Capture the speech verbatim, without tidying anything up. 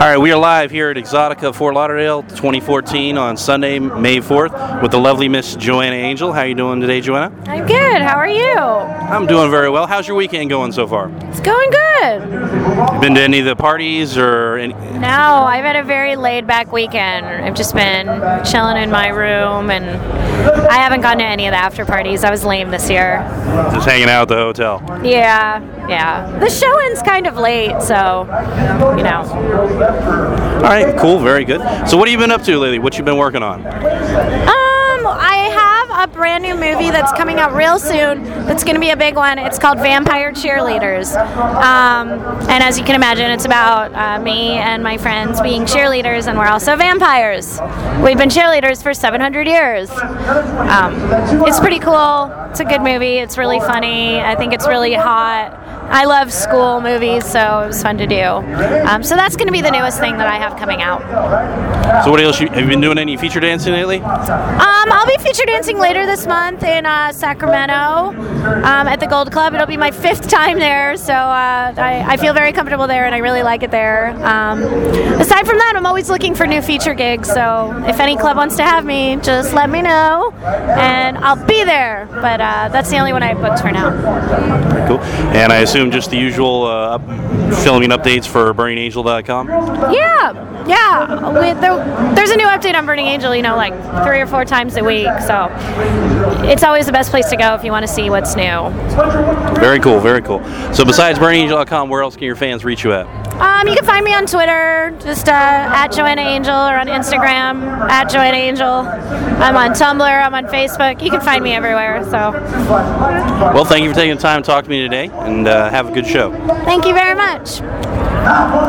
right, we are live here at Exotica Fort Lauderdale twenty fourteen on Sunday, May fourth, with the lovely Miss Joanna Angel. How are you doing today, Joanna? I'm good. How are you? I'm doing very well. How's your weekend going so far? It's going good. You been to any of the parties or any? No, I've had a very laid-back weekend. I've just been chilling in my room, and I haven't gone to any of the after parties. I was lame this year. Just hanging out at the hotel. Yeah, yeah. The show ends kind of late, so, you know. All right, cool, very good. So what have you been up to lately? What you been working on? Um, I have a brand new movie that's coming out real soon. That's going to be a big one. It's called Vampire Cheerleaders. Um, and as you can imagine, it's about uh, me and my friends being cheerleaders, and we're also vampires. We've been cheerleaders for seven hundred years. Um, it's pretty cool. It's a good movie. It's really funny. I think it's really hot. I love school movies, so it was fun to do. Um, so that's going to be the newest thing that I have coming out. So what else? You, have you been doing any feature dancing lately? Um, I'll be feature dancing later this month in uh, Sacramento um, at the Gold Club. It'll be my fifth time there, so uh, I, I feel very comfortable there, and I really like it there. Um, aside from that, I'm always looking for new feature gigs, so if any club wants to have me, just let me know, and I'll be there. But uh, that's the only one I have booked for now. Very cool. And I assume just the usual uh, up, filming updates for burning angel dot com? Yeah, yeah. We, there, there's a new update on Burning Angel, you know, like three or four times a week. So it's always the best place to go if you want to see what's new. Very cool, very cool. So besides burning angel dot com, where else can your fans reach you at? Um, you can find me on Twitter, just uh, at Joanna Angel, or on Instagram, at Joanna Angel. I'm on Tumblr, I'm on Facebook. You can find me everywhere. So. Well, thank you for taking the time to talk to me today, and uh, have a good show. Thank you very much.